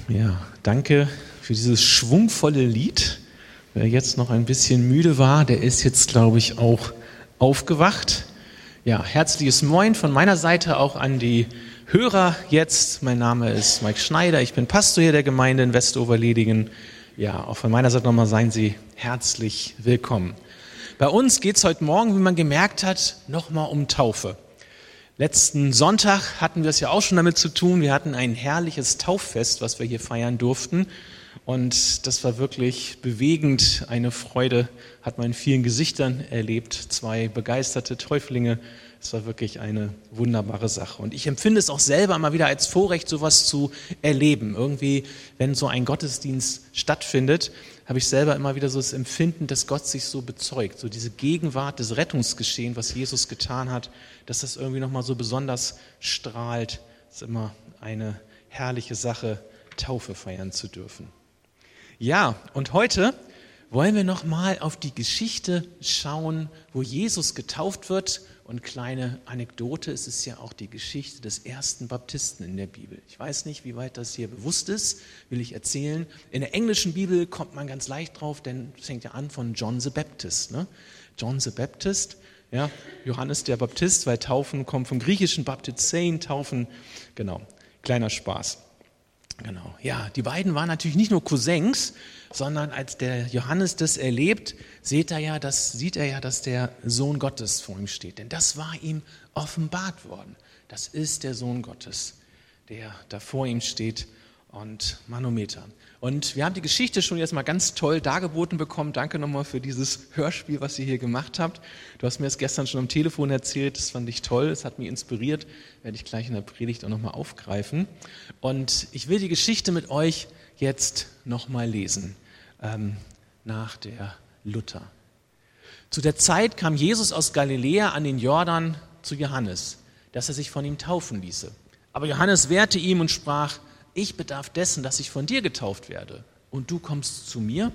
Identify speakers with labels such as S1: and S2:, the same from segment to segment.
S1: Ja, danke für dieses schwungvolle Lied. Wer jetzt noch ein bisschen müde war, der ist jetzt, glaube ich, auch aufgewacht. Ja, herzliches Moin von meiner Seite auch an die Hörer jetzt. Mein Name ist Mike Schneider, ich bin Pastor hier der Gemeinde in Westoverledingen. Ja, auch von meiner Seite nochmal seien Sie herzlich willkommen. Bei uns geht es heute Morgen, wie man gemerkt hat, nochmal um Taufe. Letzten Sonntag hatten wir es ja auch schon damit zu tun. Wir hatten ein herrliches Tauffest, was wir hier feiern durften. Und das war wirklich bewegend. Eine Freude hat man in vielen Gesichtern erlebt. 2 begeisterte Täuflinge. Es war wirklich eine wunderbare Sache. Und ich empfinde es auch selber immer wieder als Vorrecht, sowas zu erleben. Irgendwie, wenn so ein Gottesdienst stattfindet, habe ich selber immer wieder so das Empfinden, dass Gott sich so bezeugt. So diese Gegenwart des Rettungsgeschehens, was Jesus getan hat, dass das irgendwie nochmal so besonders strahlt. Es ist immer eine herrliche Sache, Taufe feiern zu dürfen. Ja, und heute wollen wir nochmal auf die Geschichte schauen, wo Jesus getauft wird. Und kleine Anekdote, es ist ja auch die Geschichte des ersten Baptisten in der Bibel. Ich weiß nicht, wie weit das hier bewusst ist, will ich erzählen. In der englischen Bibel kommt man ganz leicht drauf, denn es fängt ja an von John the Baptist. Ne? John the Baptist, ja, Johannes der Baptist, weil Taufen kommt vom griechischen Baptizein, Taufen, genau, kleiner Spaß. Genau, ja, die beiden waren natürlich nicht nur Cousins, sondern als der Johannes das erlebt, sieht er ja, dass der Sohn Gottes vor ihm steht. Denn das war ihm offenbart worden. Das ist der Sohn Gottes, der da vor ihm steht und Manometer. Und wir haben die Geschichte schon jetzt mal ganz toll dargeboten bekommen. Danke nochmal für dieses Hörspiel, was ihr hier gemacht habt. Du hast mir das gestern schon am Telefon erzählt, das fand ich toll, das hat mich inspiriert, werde ich gleich in der Predigt auch nochmal aufgreifen. Und ich will die Geschichte mit euch jetzt nochmal lesen, nach der Luther. Zu der Zeit kam Jesus aus Galiläa an den Jordan zu Johannes, dass er sich von ihm taufen ließe. Aber Johannes wehrte ihm und sprach: Ich bedarf dessen, dass ich von dir getauft werde, und du kommst zu mir?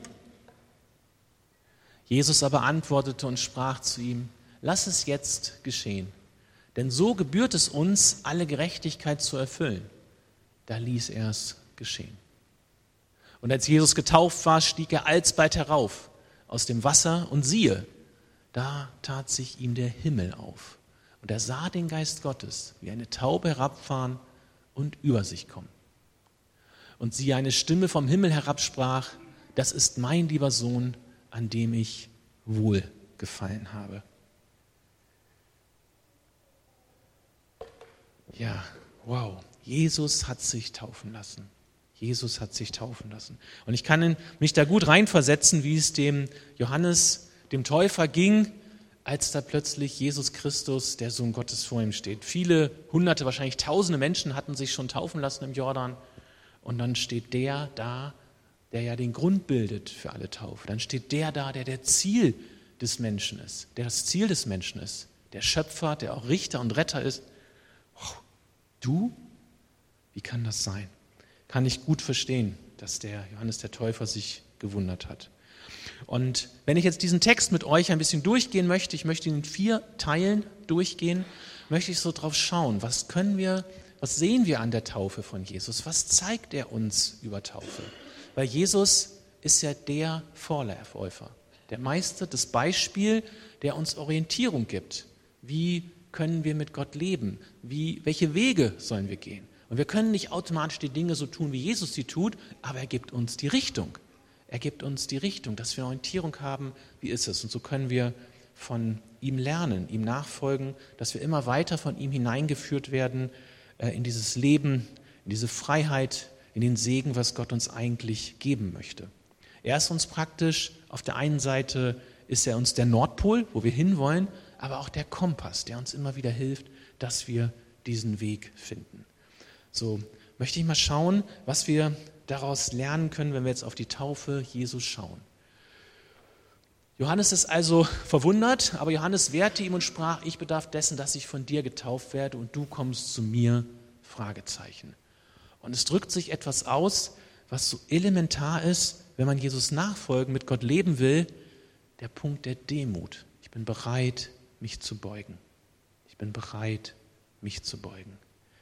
S1: Jesus aber antwortete und sprach zu ihm: Lass es jetzt geschehen, denn so gebührt es uns, alle Gerechtigkeit zu erfüllen. Da ließ er es geschehen. Und als Jesus getauft war, stieg er alsbald herauf aus dem Wasser, und siehe, da tat sich ihm der Himmel auf. Und er sah den Geist Gottes wie eine Taube herabfahren und über sich kommen. Und siehe, eine Stimme vom Himmel herabsprach: Das ist mein lieber Sohn, an dem ich wohlgefallen habe. Ja, wow, Jesus hat sich taufen lassen. Jesus hat sich taufen lassen. Und ich kann mich da gut reinversetzen, wie es dem Johannes, dem Täufer, ging, als da plötzlich Jesus Christus, der Sohn Gottes, vor ihm steht. Viele Hunderte, wahrscheinlich Tausende Menschen hatten sich schon taufen lassen im Jordan. Und dann steht der da, der ja den Grund bildet für alle Taufe. Dann steht der da, der Ziel des Menschen ist, der das Ziel des Menschen ist, der Schöpfer, der auch Richter und Retter ist. Oh, du? Wie kann das sein? Kann ich gut verstehen, dass der Johannes der Täufer sich gewundert hat. Und wenn ich jetzt diesen Text mit euch ein bisschen durchgehen möchte, ich möchte ihn in 4 Teilen durchgehen, möchte ich so drauf schauen, was sehen wir an der Taufe von Jesus? Was zeigt er uns über Taufe? Weil Jesus ist ja der Vorläufer, der Meister, das Beispiel, der uns Orientierung gibt. Wie können wir mit Gott leben? Welche Wege sollen wir gehen? Und wir können nicht automatisch die Dinge so tun, wie Jesus sie tut, aber er gibt uns die Richtung. Er gibt uns die Richtung, dass wir Orientierung haben, wie ist es? Und so können wir von ihm lernen, ihm nachfolgen, dass wir immer weiter von ihm hineingeführt werden in dieses Leben, in diese Freiheit, in den Segen, was Gott uns eigentlich geben möchte. Er ist uns praktisch, auf der einen Seite ist er uns der Nordpol, wo wir hinwollen, aber auch der Kompass, der uns immer wieder hilft, dass wir diesen Weg finden. So möchte ich mal schauen, was wir daraus lernen können, wenn wir jetzt auf die Taufe Jesus schauen. Johannes ist also verwundert, aber Johannes wehrte ihm und sprach: Ich bedarf dessen, dass ich von dir getauft werde, und du kommst zu mir? Fragezeichen. Und es drückt sich etwas aus, was so elementar ist, wenn man Jesus nachfolgen, mit Gott leben will, der Punkt der Demut. Ich bin bereit, mich zu beugen. Ich bin bereit, mich zu beugen.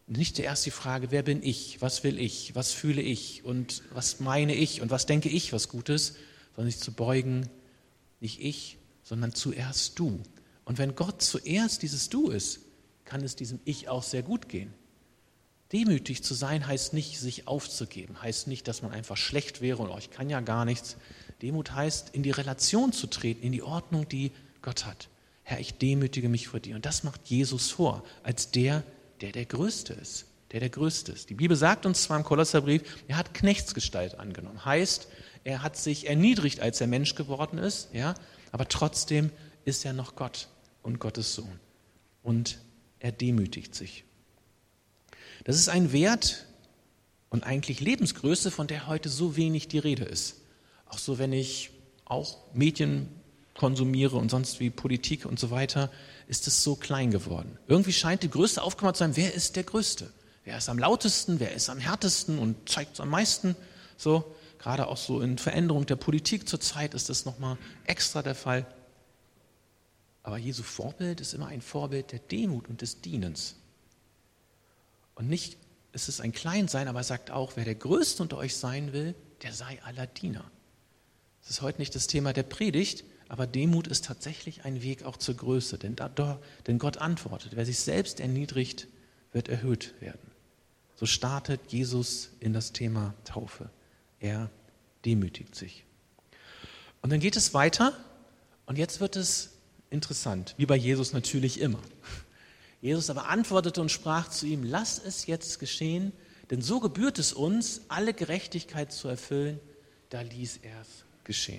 S1: Nicht zuerst die Frage, wer bin ich, was will ich, was fühle ich und was meine ich und was denke ich, was Gutes, sondern sich zu beugen, nicht ich, sondern zuerst du. Und wenn Gott zuerst dieses Du ist, kann es diesem Ich auch sehr gut gehen. Demütig zu sein heißt nicht, sich aufzugeben, heißt nicht, dass man einfach schlecht wäre und ich kann ja gar nichts. Demut heißt, in die Relation zu treten, in die Ordnung, die Gott hat. Herr, ich demütige mich vor dir. Und das macht Jesus vor, als der Größte ist. Der Größte ist. Die Bibel sagt uns zwar im Kolosserbrief, er hat Knechtsgestalt angenommen. Heißt, er hat sich erniedrigt, als er Mensch geworden ist, ja, aber trotzdem ist er noch Gott und Gottes Sohn. Und er demütigt sich. Das ist ein Wert und eigentlich Lebensgröße, von der heute so wenig die Rede ist. Auch so, wenn ich auch Medien konsumiere und sonst wie Politik und so weiter, ist es so klein geworden. Irgendwie scheint die Größte aufgemacht zu sein, wer ist der Größte? Wer ist am lautesten, wer ist am härtesten und zeigt es am meisten? So, gerade auch so in Veränderung der Politik zurzeit ist das nochmal extra der Fall. Aber Jesu Vorbild ist immer ein Vorbild der Demut und des Dienens. Und nicht, es ist ein Kleinsein, aber er sagt auch, wer der Größte unter euch sein will, der sei aller Diener. Das ist heute nicht das Thema der Predigt, aber Demut ist tatsächlich ein Weg auch zur Größe. Denn Gott antwortet, wer sich selbst erniedrigt, wird erhöht werden. So startet Jesus in das Thema Taufe. Er demütigt sich. Und dann geht es weiter und jetzt wird es interessant, wie bei Jesus natürlich immer. Jesus aber antwortete und sprach zu ihm, lass es jetzt geschehen, denn so gebührt es uns, alle Gerechtigkeit zu erfüllen, da ließ er es geschehen.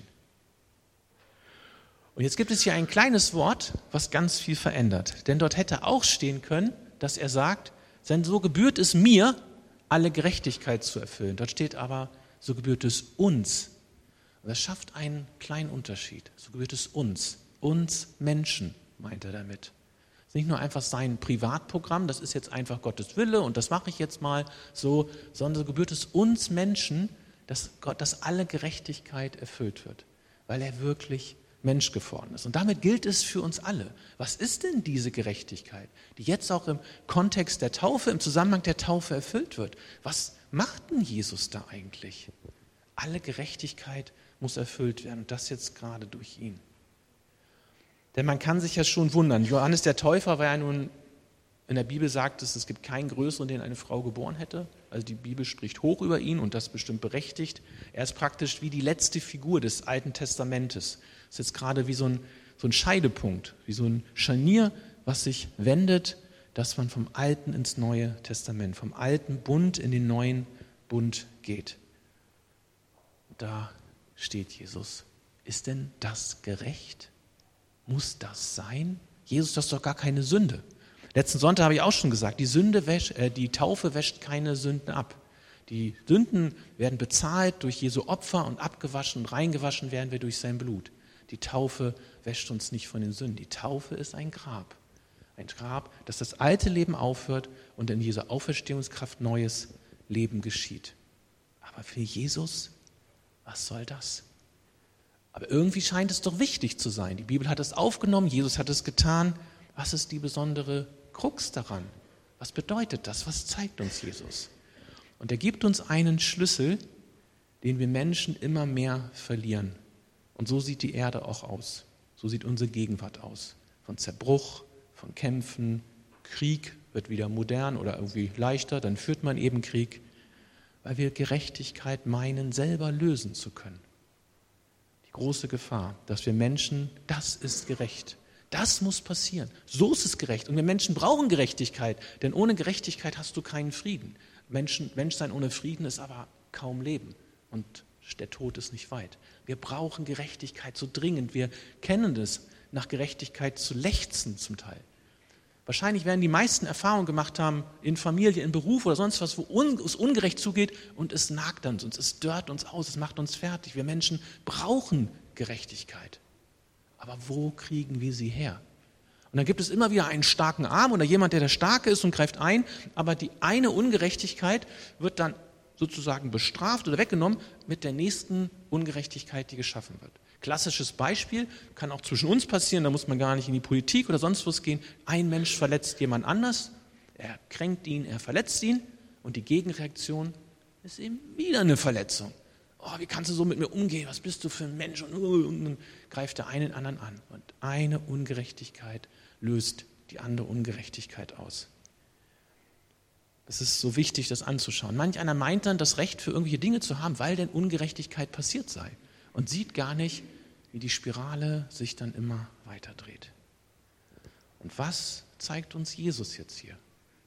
S1: Und jetzt gibt es hier ein kleines Wort, was ganz viel verändert. Denn dort hätte auch stehen können, dass er sagt, denn so gebührt es mir, alle Gerechtigkeit zu erfüllen. Dort steht aber, so gebührt es uns. Und das schafft einen kleinen Unterschied. So gebührt es uns Menschen, meint er damit. Es ist nicht nur einfach sein Privatprogramm, das ist jetzt einfach Gottes Wille und das mache ich jetzt mal so, sondern so gebührt es uns Menschen, dass alle Gerechtigkeit erfüllt wird, weil er wirklich Mensch geworden ist. Und damit gilt es für uns alle. Was ist denn diese Gerechtigkeit, die jetzt auch im Kontext der Taufe, im Zusammenhang der Taufe erfüllt wird? Was macht denn Jesus da eigentlich? Alle Gerechtigkeit muss erfüllt werden und das jetzt gerade durch ihn. Denn man kann sich ja schon wundern, Johannes der Täufer war ja nun, in der Bibel sagt es gibt keinen größeren, den eine Frau geboren hätte. Also die Bibel spricht hoch über ihn und das bestimmt berechtigt. Er ist praktisch wie die letzte Figur des Alten Testamentes. Das ist jetzt gerade wie so ein Scheidepunkt, wie so ein Scharnier, was sich wendet, dass man vom Alten ins Neue Testament, vom alten Bund in den neuen Bund geht. Da steht Jesus. Ist denn das gerecht? Muss das sein? Jesus, das ist doch gar keine Sünde. Letzten Sonntag habe ich auch schon gesagt, die Taufe wäscht keine Sünden ab. Die Sünden werden bezahlt durch Jesu Opfer und abgewaschen und reingewaschen werden wir durch sein Blut. Die Taufe wäscht uns nicht von den Sünden. Die Taufe ist ein Grab. Ein Grab, dass das alte Leben aufhört und in dieser Auferstehungskraft neues Leben geschieht. Aber für Jesus, was soll das? Aber irgendwie scheint es doch wichtig zu sein. Die Bibel hat es aufgenommen, Jesus hat es getan. Was ist die besondere Krux daran? Was bedeutet das? Was zeigt uns Jesus? Und er gibt uns einen Schlüssel, den wir Menschen immer mehr verlieren. Und so sieht die Erde auch aus. So sieht unsere Gegenwart aus. Von Zerbruch, von Kämpfen, Krieg wird wieder modern oder irgendwie leichter, dann führt man eben Krieg, weil wir Gerechtigkeit meinen, selber lösen zu können. Die große Gefahr, dass wir Menschen, das ist gerecht. Das muss passieren. So ist es gerecht. Und wir Menschen brauchen Gerechtigkeit, denn ohne Gerechtigkeit hast du keinen Frieden. Menschsein ohne Frieden ist aber kaum Leben und der Tod ist nicht weit. Wir brauchen Gerechtigkeit so dringend. Wir kennen es, nach Gerechtigkeit zu lechzen zum Teil. Wahrscheinlich werden die meisten Erfahrungen gemacht haben in Familie, in Beruf oder sonst was, wo es ungerecht zugeht und es nagt an uns, es dörrt uns aus, es macht uns fertig. Wir Menschen brauchen Gerechtigkeit. Aber wo kriegen wir sie her? Und dann gibt es immer wieder einen starken Arm oder jemand, der Starke ist und greift ein, aber die eine Ungerechtigkeit wird dann sozusagen bestraft oder weggenommen mit der nächsten Ungerechtigkeit, die geschaffen wird. Klassisches Beispiel, kann auch zwischen uns passieren, da muss man gar nicht in die Politik oder sonst was gehen. Ein Mensch verletzt jemand anders, er kränkt ihn, er verletzt ihn und die Gegenreaktion ist eben wieder eine Verletzung. Oh, wie kannst du so mit mir umgehen? Was bist du für ein Mensch? Und dann greift der eine den anderen an. Und eine Ungerechtigkeit löst die andere Ungerechtigkeit aus. Es ist so wichtig, das anzuschauen. Manch einer meint dann, das Recht für irgendwelche Dinge zu haben, weil denn Ungerechtigkeit passiert sei. Und sieht gar nicht, wie die Spirale sich dann immer weiter dreht. Und was zeigt uns Jesus jetzt hier?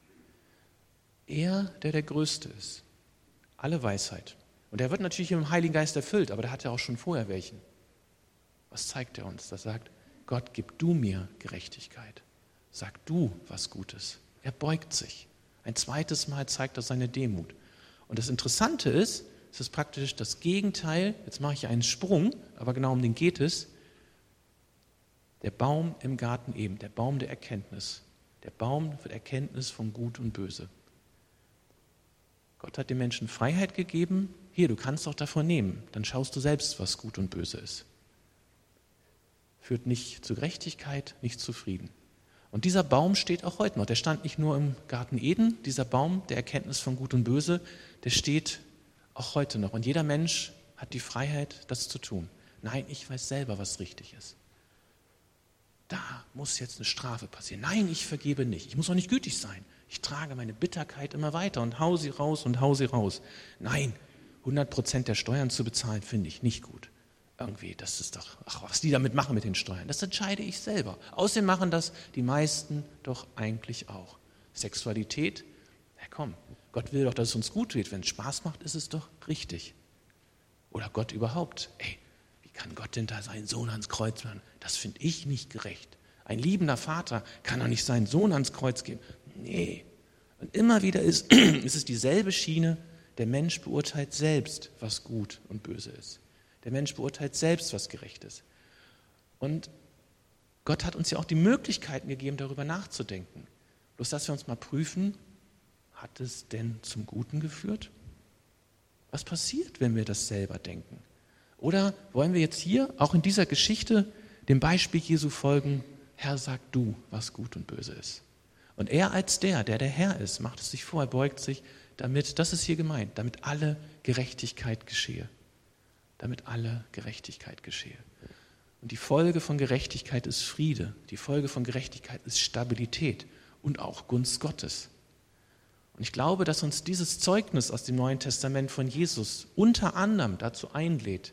S1: Er, der Größte ist. Alle Weisheit. Und er wird natürlich im Heiligen Geist erfüllt, aber der hat ja auch schon vorher welchen. Was zeigt er uns? Das sagt, Gott, gib du mir Gerechtigkeit. Sag du was Gutes. Er beugt sich. Ein zweites Mal zeigt er seine Demut. Und das Interessante ist, es ist praktisch das Gegenteil, jetzt mache ich einen Sprung, aber genau um den geht es, der Baum im Garten Eden, der Baum der Erkenntnis. Der Baum für Erkenntnis von Gut und Böse. Gott hat den Menschen Freiheit gegeben. Hier, du kannst doch davon nehmen. Dann schaust du selbst, was gut und böse ist. Führt nicht zu Gerechtigkeit, nicht zu Frieden. Und dieser Baum steht auch heute noch. Der stand nicht nur im Garten Eden. Dieser Baum der Erkenntnis von Gut und Böse, der steht auch heute noch. Und jeder Mensch hat die Freiheit, das zu tun. Nein, ich weiß selber, was richtig ist. Da muss jetzt eine Strafe passieren. Nein, ich vergebe nicht. Ich muss auch nicht gütig sein. Ich trage meine Bitterkeit immer weiter und hau sie raus und hau sie raus. Nein, 100% der Steuern zu bezahlen, finde ich nicht gut. Irgendwie, das ist doch, was die damit machen mit den Steuern, das entscheide ich selber. Außerdem machen das die meisten doch eigentlich auch. Sexualität, ja komm, Gott will doch, dass es uns gut geht. Wenn es Spaß macht, ist es doch richtig. Oder Gott überhaupt. Ey, wie kann Gott denn da seinen Sohn ans Kreuz machen? Das finde ich nicht gerecht. Ein liebender Vater kann doch nicht seinen Sohn ans Kreuz geben. Nee. Und immer wieder ist es dieselbe Schiene, der Mensch beurteilt selbst, was gut und böse ist. Der Mensch beurteilt selbst, was gerecht ist. Und Gott hat uns ja auch die Möglichkeiten gegeben, darüber nachzudenken. Bloß, dass wir uns mal prüfen, hat es denn zum Guten geführt? Was passiert, wenn wir das selber denken? Oder wollen wir jetzt hier, auch in dieser Geschichte, dem Beispiel Jesu folgen, Herr, sag du, was gut und böse ist. Und er als der Herr ist, macht es sich vor, er beugt sich, damit, das ist hier gemeint, damit alle Gerechtigkeit geschehe. Damit alle Gerechtigkeit geschehe. Und die Folge von Gerechtigkeit ist Friede. Die Folge von Gerechtigkeit ist Stabilität und auch Gunst Gottes. Und ich glaube, dass uns dieses Zeugnis aus dem Neuen Testament von Jesus unter anderem dazu einlädt,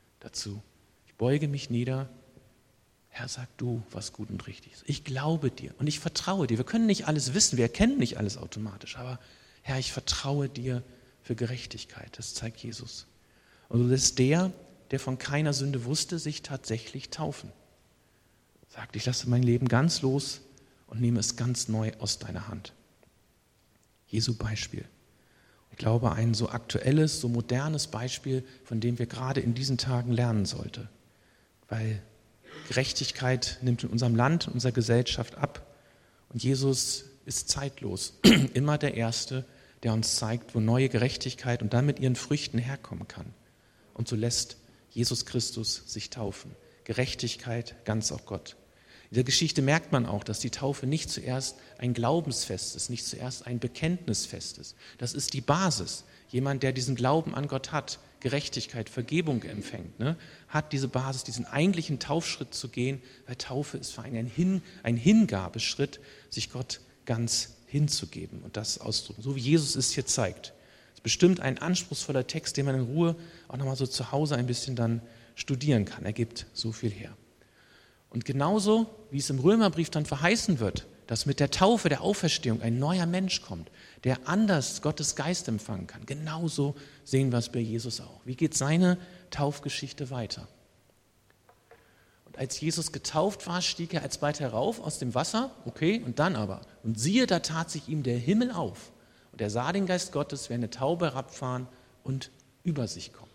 S1: ich beuge mich nieder, Herr, sag du, was gut und richtig ist. Ich glaube dir und ich vertraue dir. Wir können nicht alles wissen, wir erkennen nicht alles automatisch, aber Herr, ich vertraue dir für Gerechtigkeit. Das zeigt Jesus. Und du lässt der von keiner Sünde wusste, sich tatsächlich taufen. Sagt, ich lasse mein Leben ganz los und nehme es ganz neu aus deiner Hand. Jesu Beispiel. Ich glaube, ein so aktuelles, so modernes Beispiel, von dem wir gerade in diesen Tagen lernen sollten. Weil Gerechtigkeit nimmt in unserem Land, in unserer Gesellschaft ab. Und Jesus ist zeitlos. Immer der Erste, der uns zeigt, wo neue Gerechtigkeit und dann mit ihren Früchten herkommen kann. Und so lässt Jesus Christus sich taufen. Gerechtigkeit, ganz auch Gott. In der Geschichte merkt man auch, dass die Taufe nicht zuerst ein Glaubensfest ist, nicht zuerst ein Bekenntnisfest ist. Das ist die Basis. Jemand, der diesen Glauben an Gott hat, Gerechtigkeit, Vergebung empfängt, hat diese Basis, diesen eigentlichen Taufschritt zu gehen, weil Taufe ist für einen ein Hingabeschritt, sich Gott ganz hinzugeben und das auszudrücken, so wie Jesus es hier zeigt. Das ist bestimmt ein anspruchsvoller Text, den man in Ruhe auch nochmal so zu Hause ein bisschen dann studieren kann. Er gibt so viel her. Und genauso, wie es im Römerbrief dann verheißen wird, dass mit der Taufe, der Auferstehung ein neuer Mensch kommt, der anders Gottes Geist empfangen kann. Genauso sehen wir es bei Jesus auch. Wie geht seine Taufgeschichte weiter? Und als Jesus getauft war, stieg er alsbald herauf aus dem Wasser, okay, und dann aber. Und siehe, da tat sich ihm der Himmel auf. Und er sah den Geist Gottes wie eine Taube herabfahren und über sich kommen.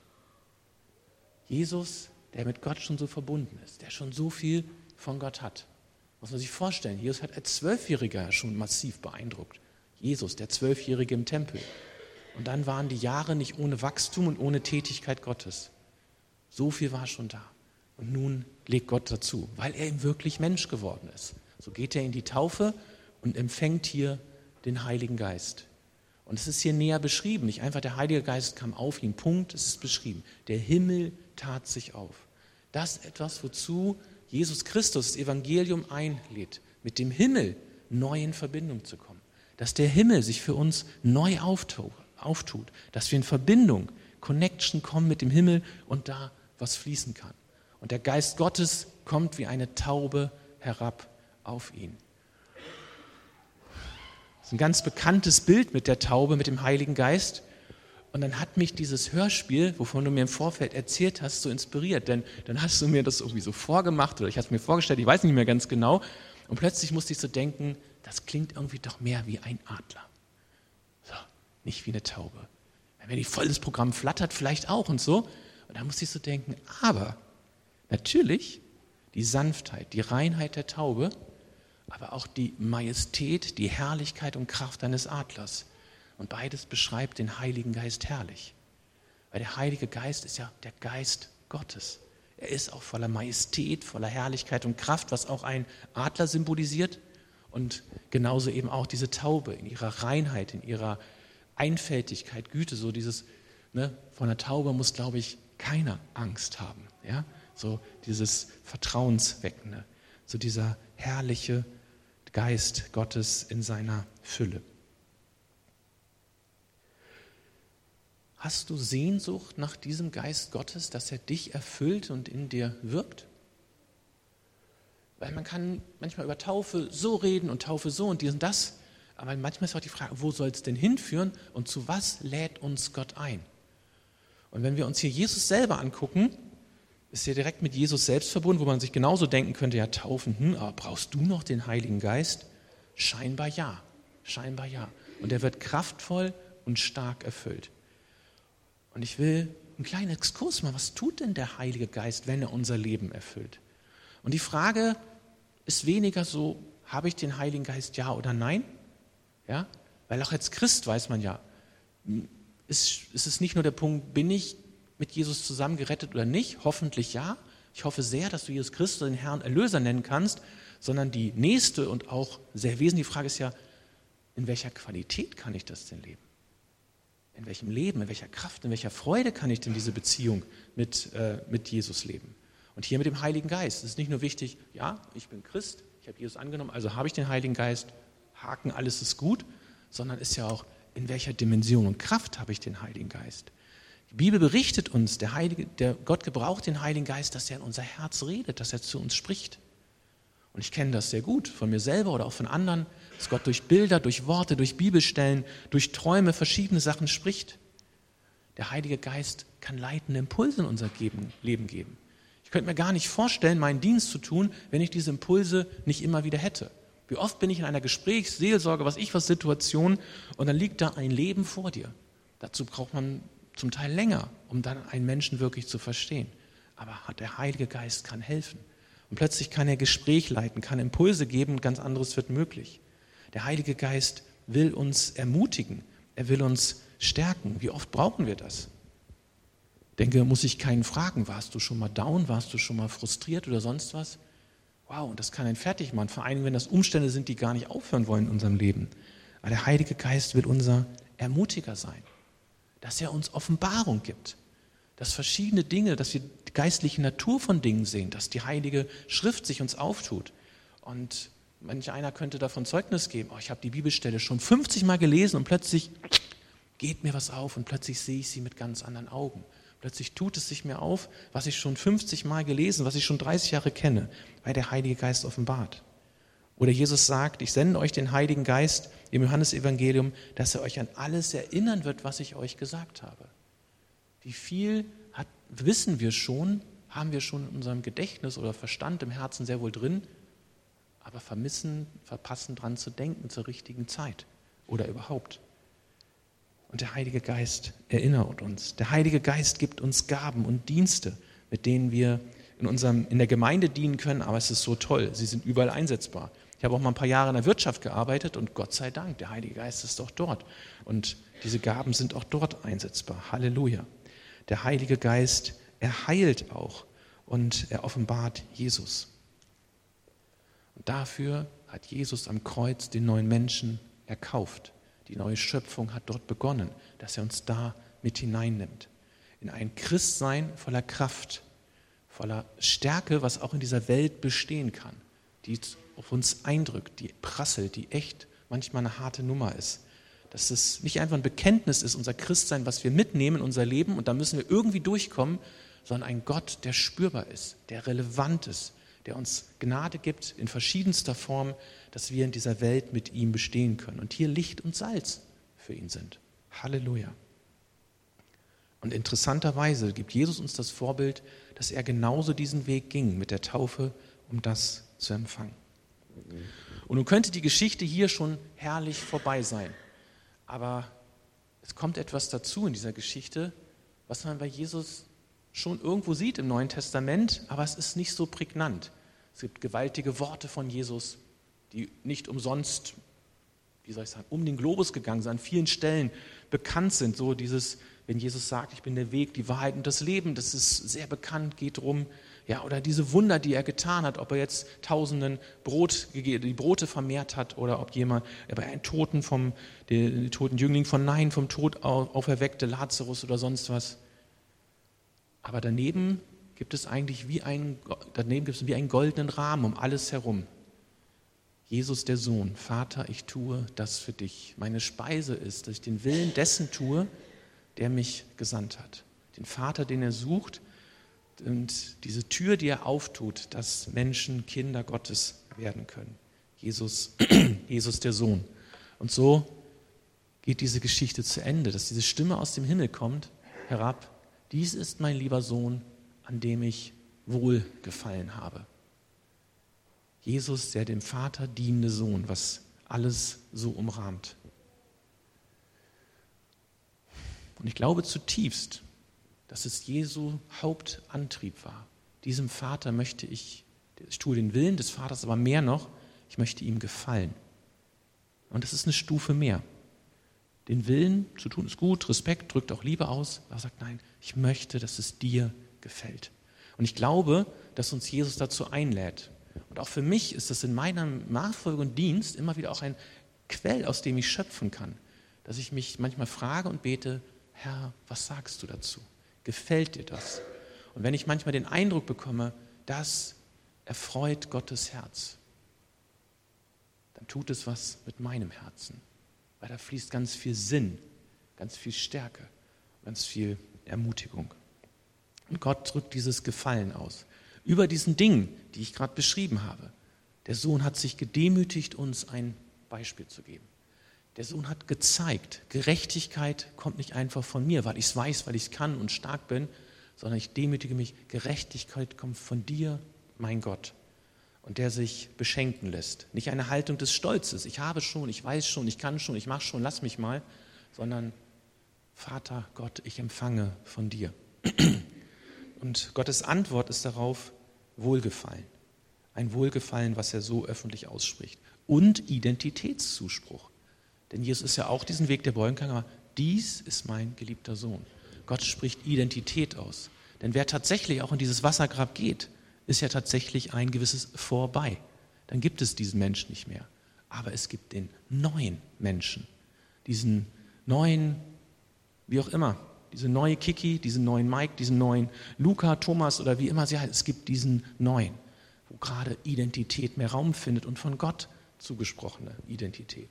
S1: Jesus, der mit Gott schon so verbunden ist, der schon so viel von Gott hat. Muss man sich vorstellen, Jesus hat als 12-Jähriger schon massiv beeindruckt. Jesus, der 12-Jährige im Tempel. Und dann waren die Jahre nicht ohne Wachstum und ohne Tätigkeit Gottes. So viel war schon da. Und nun legt Gott dazu, weil er ihm wirklich Mensch geworden ist. So geht er in die Taufe und empfängt hier den Heiligen Geist. Und es ist hier näher beschrieben, nicht einfach der Heilige Geist kam auf ihn, Punkt, es ist beschrieben. Der Himmel tat sich auf. Das ist etwas, wozu Jesus Christus das Evangelium einlädt, mit dem Himmel neu in Verbindung zu kommen. Dass der Himmel sich für uns neu auftut, dass wir in Verbindung, Connection kommen mit dem Himmel und da was fließen kann. Und der Geist Gottes kommt wie eine Taube herab auf ihn. Das ist ein ganz bekanntes Bild mit der Taube, mit dem Heiligen Geist. Und dann hat mich dieses Hörspiel, wovon du mir im Vorfeld erzählt hast, so inspiriert. Denn dann hast du mir das irgendwie so vorgemacht oder ich habe es mir vorgestellt, ich weiß nicht mehr ganz genau. Und plötzlich musste ich so denken, das klingt irgendwie doch mehr wie ein Adler. So, nicht wie eine Taube. Wenn die volles Programm flattert, vielleicht auch und so. Und da musste ich so denken, aber natürlich die Sanftheit, die Reinheit der Taube, aber auch die Majestät, die Herrlichkeit und Kraft eines Adlers. Und beides beschreibt den Heiligen Geist herrlich. Weil der Heilige Geist ist ja der Geist Gottes. Er ist auch voller Majestät, voller Herrlichkeit und Kraft, was auch ein Adler symbolisiert. Und genauso eben auch diese Taube in ihrer Reinheit, in ihrer Einfältigkeit, Güte. So dieses, von der Taube muss, glaube ich, keiner Angst haben. Ja? So dieses Vertrauensweckende, so dieser herrliche Geist Gottes in seiner Fülle. Hast du Sehnsucht nach diesem Geist Gottes, dass er dich erfüllt und in dir wirkt? Weil man kann manchmal über Taufe so reden und Taufe so und dies und das, aber manchmal ist auch die Frage, wo soll es denn hinführen und zu was lädt uns Gott ein? Und wenn wir uns hier Jesus selber angucken, ist er direkt mit Jesus selbst verbunden, wo man sich genauso denken könnte, ja taufen, aber brauchst du noch den Heiligen Geist? Scheinbar ja, scheinbar ja. Und er wird kraftvoll und stark erfüllt. Und ich will einen kleinen Exkurs machen, was tut denn der Heilige Geist, wenn er unser Leben erfüllt? Und die Frage ist weniger so, habe ich den Heiligen Geist, ja oder nein? Ja? Weil auch als Christ weiß man ja, ist es nicht nur der Punkt, bin ich mit Jesus zusammen gerettet oder nicht? Hoffentlich ja. Ich hoffe sehr, dass du Jesus Christus den Herrn Erlöser nennen kannst, sondern die nächste und auch sehr wesentliche Frage ist ja, in welcher Qualität kann ich das denn leben? In welchem Leben, in welcher Kraft, in welcher Freude kann ich denn diese Beziehung mit Jesus leben? Und hier mit dem Heiligen Geist. Es ist nicht nur wichtig, ja, ich bin Christ, ich habe Jesus angenommen, also habe ich den Heiligen Geist, Haken, alles ist gut, sondern ist ja auch, in welcher Dimension und Kraft habe ich den Heiligen Geist? Die Bibel berichtet uns, der Gott gebraucht den Heiligen Geist, dass er in unser Herz redet, dass er zu uns spricht. Und ich kenne das sehr gut von mir selber oder auch von anderen, dass Gott durch Bilder, durch Worte, durch Bibelstellen, durch Träume verschiedene Sachen spricht. Der Heilige Geist kann leitende Impulse in unser Leben geben. Ich könnte mir gar nicht vorstellen, meinen Dienst zu tun, wenn ich diese Impulse nicht immer wieder hätte. Wie oft bin ich in einer Seelsorge, Situation und dann liegt da ein Leben vor dir. Dazu braucht man zum Teil länger, um dann einen Menschen wirklich zu verstehen. Aber der Heilige Geist kann helfen. Und plötzlich kann er Gespräch leiten, kann Impulse geben und ganz anderes wird möglich. Der Heilige Geist will uns ermutigen, er will uns stärken. Wie oft brauchen wir das? Ich denke, muss ich keinen fragen, warst du schon mal down, warst du schon mal frustriert oder sonst was? Wow, und das kann einen fertig machen, vor allem wenn das Umstände sind, die gar nicht aufhören wollen in unserem Leben. Aber der Heilige Geist will unser Ermutiger sein, dass er uns Offenbarung gibt, dass verschiedene Dinge, dass wir die geistliche Natur von Dingen sehen, dass die Heilige Schrift sich uns auftut. Und manch einer könnte davon Zeugnis geben, ich habe die Bibelstelle schon 50 Mal gelesen und plötzlich geht mir was auf und plötzlich sehe ich sie mit ganz anderen Augen. Plötzlich tut es sich mir auf, was ich schon 50 Mal gelesen, was ich schon 30 Jahre kenne, weil der Heilige Geist offenbart. Oder Jesus sagt, ich sende euch den Heiligen Geist im Johannesevangelium, dass er euch an alles erinnern wird, was ich euch gesagt habe. Wie viel wissen wir schon, haben wir schon in unserem Gedächtnis oder Verstand im Herzen sehr wohl drin, aber verpassen dran zu denken zur richtigen Zeit oder überhaupt. Und der Heilige Geist erinnert uns. Der Heilige Geist gibt uns Gaben und Dienste, mit denen wir in der Gemeinde dienen können, aber es ist so toll, sie sind überall einsetzbar. Ich habe auch mal ein paar Jahre in der Wirtschaft gearbeitet und Gott sei Dank, der Heilige Geist ist doch dort. Und diese Gaben sind auch dort einsetzbar. Halleluja. Der Heilige Geist, er heilt auch und er offenbart Jesus. Und dafür hat Jesus am Kreuz den neuen Menschen erkauft. Die neue Schöpfung hat dort begonnen, dass er uns da mit hineinnimmt. In ein Christsein voller Kraft, voller Stärke, was auch in dieser Welt bestehen kann, die auf uns eindrückt, die prasselt, die echt manchmal eine harte Nummer ist. Dass es nicht einfach ein Bekenntnis ist, unser Christsein, was wir mitnehmen in unser Leben und da müssen wir irgendwie durchkommen, sondern ein Gott, der spürbar ist, der relevant ist, der uns Gnade gibt in verschiedenster Form, dass wir in dieser Welt mit ihm bestehen können und hier Licht und Salz für ihn sind. Halleluja. Und interessanterweise gibt Jesus uns das Vorbild, dass er genauso diesen Weg ging mit der Taufe, um das zu empfangen. Und nun könnte die Geschichte hier schon herrlich vorbei sein, aber es kommt etwas dazu in dieser Geschichte, was man bei Jesus schon irgendwo sieht im Neuen Testament, aber es ist nicht so prägnant. Es gibt gewaltige Worte von Jesus, die nicht umsonst, um den Globus gegangen sind, an vielen Stellen bekannt sind. So dieses, wenn Jesus sagt, ich bin der Weg, die Wahrheit und das Leben, das ist sehr bekannt, geht drum. Ja, oder diese Wunder, die er getan hat, ob er jetzt Tausenden die Brote vermehrt hat oder ob einen den toten Jüngling von Nain vom Tod auferweckte, Lazarus oder sonst was. Aber daneben gibt es eigentlich wie einen goldenen Rahmen um alles herum. Jesus der Sohn, Vater, ich tue das für dich. Meine Speise ist, dass ich den Willen dessen tue, der mich gesandt hat. Den Vater, den er sucht und diese Tür, die er auftut, dass Menschen Kinder Gottes werden können. Jesus der Sohn. Und so geht diese Geschichte zu Ende, dass diese Stimme aus dem Himmel kommt, herab. Dies ist mein lieber Sohn, an dem ich wohlgefallen habe. Jesus, der dem Vater dienende Sohn, was alles so umrahmt. Und ich glaube zutiefst, dass es Jesu Hauptantrieb war. Diesem Vater ich tue den Willen des Vaters, aber mehr noch, ich möchte ihm gefallen. Und das ist eine Stufe mehr. Den Willen zu tun ist gut, Respekt drückt auch Liebe aus, aber er sagt, nein, ich möchte, dass es dir gefällt. Und ich glaube, dass uns Jesus dazu einlädt. Und auch für mich ist das in meiner Nachfolge und Dienst immer wieder auch ein Quell, aus dem ich schöpfen kann. Dass ich mich manchmal frage und bete, Herr, was sagst du dazu? Gefällt dir das? Und wenn ich manchmal den Eindruck bekomme, das erfreut Gottes Herz, dann tut es was mit meinem Herzen. Weil da fließt ganz viel Sinn, ganz viel Stärke, ganz viel Ermutigung. Und Gott drückt dieses Gefallen aus. Über diesen Dingen, die ich gerade beschrieben habe. Der Sohn hat sich gedemütigt, uns ein Beispiel zu geben. Der Sohn hat gezeigt, Gerechtigkeit kommt nicht einfach von mir, weil ich es weiß, weil ich es kann und stark bin, sondern ich demütige mich, Gerechtigkeit kommt von dir, mein Gott. Und der sich beschenken lässt. Nicht eine Haltung des Stolzes, ich habe schon, ich weiß schon, ich kann schon, ich mache schon, lass mich mal, sondern Vater Gott, ich empfange von dir. Und Gottes Antwort ist darauf Wohlgefallen. Ein Wohlgefallen, was er so öffentlich ausspricht. Und Identitätszuspruch. Denn Jesus ist ja auch diesen Weg der Beugen gegangen, aber dies ist mein geliebter Sohn. Gott spricht Identität aus. Denn wer tatsächlich auch in dieses Wassergrab geht, ist ja tatsächlich ein gewisses Vorbei. Dann gibt es diesen Menschen nicht mehr. Aber es gibt den neuen Menschen. Diesen neuen, wie auch immer, diese neue Kiki, diesen neuen Mike, diesen neuen Luca, Thomas oder wie immer sie heißt. Es gibt diesen neuen, wo gerade Identität mehr Raum findet und von Gott zugesprochene Identität.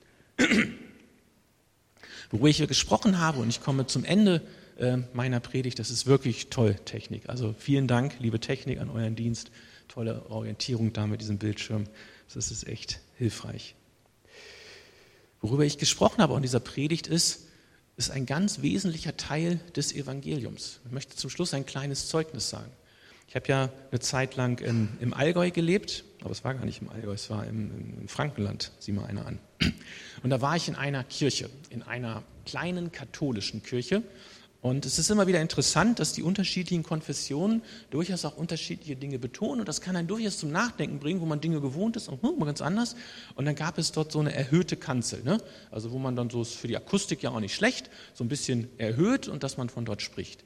S1: Worüber ich gesprochen habe, und ich komme zum Ende meiner Predigt, das ist wirklich toll, Technik. Also vielen Dank, liebe Technik, an euren Dienst. Tolle Orientierung da mit diesem Bildschirm. Das ist echt hilfreich. Worüber ich gesprochen habe in dieser Predigt ist ein ganz wesentlicher Teil des Evangeliums. Ich möchte zum Schluss ein kleines Zeugnis sagen. Ich habe ja eine Zeit lang im Allgäu gelebt, aber es war gar nicht im Allgäu, es war im Frankenland, sieh mal einer an. Und da war ich in einer Kirche, in einer kleinen katholischen Kirche. Und es ist immer wieder interessant, dass die unterschiedlichen Konfessionen durchaus auch unterschiedliche Dinge betonen. Und das kann einen durchaus zum Nachdenken bringen, wo man Dinge gewohnt ist, und mal ganz anders. Und dann gab es dort so eine erhöhte Kanzel, ne? Also wo man dann so, ist für die Akustik ja auch nicht schlecht, so ein bisschen erhöht und dass man von dort spricht.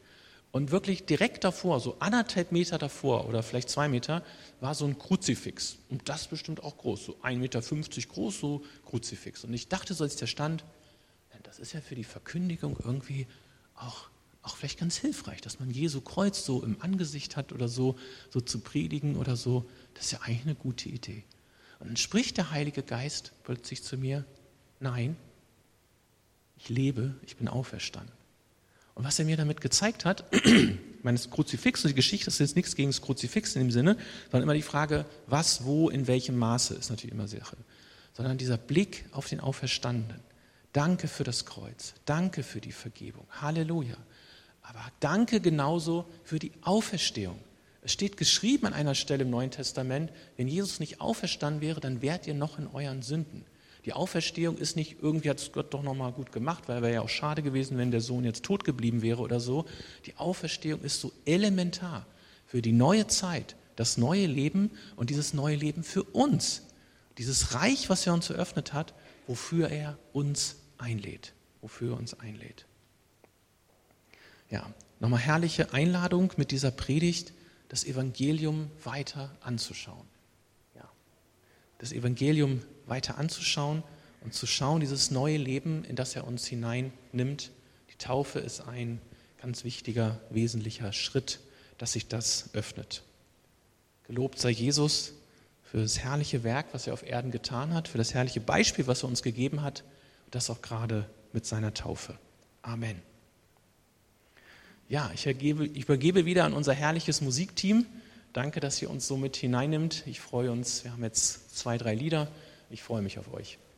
S1: Und wirklich direkt davor, so 1,5 Meter davor oder vielleicht 2 Meter, war so ein Kruzifix. Und das bestimmt auch groß, so 1,50 Meter groß, so Kruzifix. Und ich dachte so, als der stand, das ist ja für die Verkündigung irgendwie auch vielleicht ganz hilfreich, dass man Jesu Kreuz so im Angesicht hat oder so zu predigen oder so. Das ist ja eigentlich eine gute Idee. Und dann spricht der Heilige Geist plötzlich zu mir, nein, ich lebe, ich bin auferstanden. Und was er mir damit gezeigt hat, ich meine, das Kruzifix und die Geschichte, das ist jetzt nichts gegen das Kruzifix in dem Sinne, sondern immer die Frage, was, wo, in welchem Maße, ist natürlich immer Sache. Sondern dieser Blick auf den Auferstandenen. Danke für das Kreuz, danke für die Vergebung, Halleluja. Aber danke genauso für die Auferstehung. Es steht geschrieben an einer Stelle im Neuen Testament, wenn Jesus nicht auferstanden wäre, dann wärt ihr noch in euren Sünden. Die Auferstehung ist nicht, irgendwie hat es Gott doch nochmal gut gemacht, weil wäre ja auch schade gewesen, wenn der Sohn jetzt tot geblieben wäre oder so. Die Auferstehung ist so elementar für die neue Zeit, das neue Leben und dieses neue Leben für uns. Dieses Reich, was er uns eröffnet hat, wofür er uns einlädt. Ja, nochmal herrliche Einladung mit dieser Predigt, das Evangelium weiter anzuschauen. Ja, das Evangelium weiter anzuschauen und zu schauen, dieses neue Leben, in das er uns hineinnimmt. Die Taufe ist ein ganz wichtiger, wesentlicher Schritt, dass sich das öffnet. Gelobt sei Jesus für das herrliche Werk, was er auf Erden getan hat, für das herrliche Beispiel, was er uns gegeben hat, und das auch gerade mit seiner Taufe. Amen. Ja, ich übergebe wieder an unser herrliches Musikteam. Danke, dass ihr uns so mit hineinnimmt. Ich freue uns, wir haben jetzt 2, 3 Lieder. Ich freue mich auf euch.